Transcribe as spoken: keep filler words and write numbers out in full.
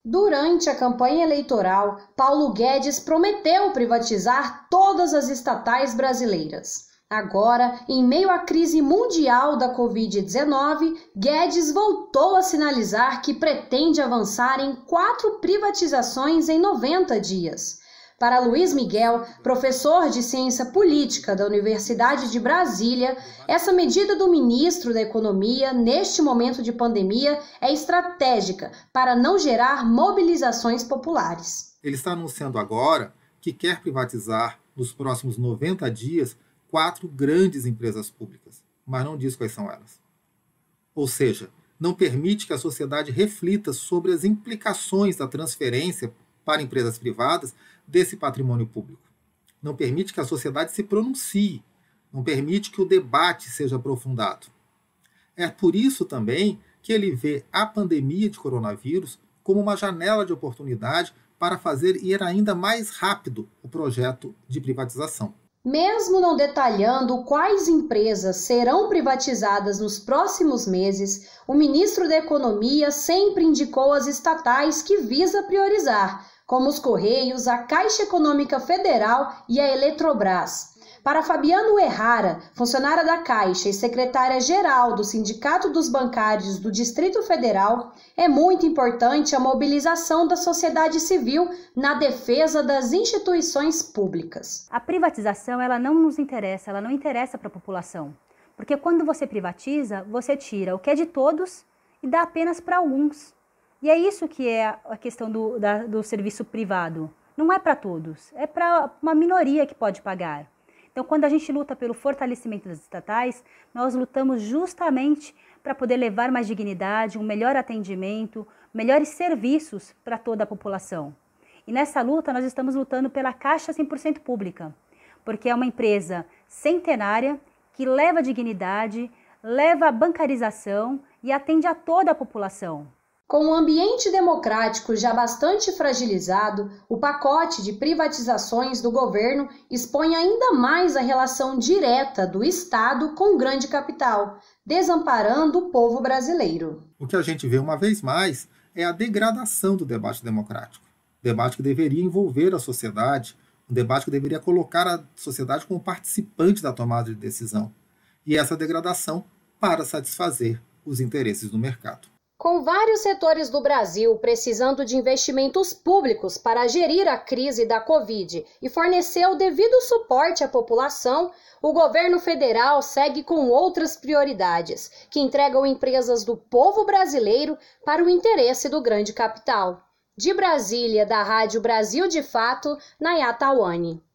Durante a campanha eleitoral, Paulo Guedes prometeu privatizar todas as estatais brasileiras. Agora, em meio à crise mundial da covid dezenove, Guedes voltou a sinalizar que pretende avançar em quatro privatizações em noventa dias. Para Luiz Miguel, professor de Ciência Política da Universidade de Brasília, essa medida do ministro da Economia, neste momento de pandemia, é estratégica para não gerar mobilizações populares. Ele está anunciando agora que quer privatizar, nos próximos noventa dias, quatro grandes empresas públicas, mas não diz quais são elas. Ou seja, não permite que a sociedade reflita sobre as implicações da transferência para empresas privadas desse patrimônio público. Não permite que a sociedade se pronuncie, não permite que o debate seja aprofundado. É por isso também que ele vê a pandemia de coronavírus como uma janela de oportunidade para fazer ir ainda mais rápido o projeto de privatização. Mesmo não detalhando quais empresas serão privatizadas nos próximos meses, o ministro da Economia sempre indicou as estatais que visa priorizar, como os Correios, a Caixa Econômica Federal e a Eletrobras. Para Fabiano Errara, funcionária da Caixa e secretária-geral do Sindicato dos Bancários do Distrito Federal, é muito importante a mobilização da sociedade civil na defesa das instituições públicas. A privatização ela não nos interessa, ela não interessa para a população. Porque quando você privatiza, você tira o que é de todos e dá apenas para alguns. E é isso que é a questão do, da, do serviço privado. Não é para todos, é para uma minoria que pode pagar. Então, quando a gente luta pelo fortalecimento das estatais, nós lutamos justamente para poder levar mais dignidade, um melhor atendimento, melhores serviços para toda a população. E nessa luta, nós estamos lutando pela Caixa cem por cento pública, porque é uma empresa centenária que leva dignidade, leva a bancarização e atende a toda a população. Com o ambiente democrático já bastante fragilizado, o pacote de privatizações do governo expõe ainda mais a relação direta do Estado com o grande capital, desamparando o povo brasileiro. O que a gente vê uma vez mais é a degradação do debate democrático. Debate que deveria envolver a sociedade, um debate que deveria colocar a sociedade como participante da tomada de decisão. E essa degradação para satisfazer os interesses do mercado. Com vários setores do Brasil precisando de investimentos públicos para gerir a crise da Covid e fornecer o devido suporte à população, o governo federal segue com outras prioridades, que entregam empresas do povo brasileiro para o interesse do grande capital. De Brasília, da Rádio Brasil de Fato, Nayata Awani.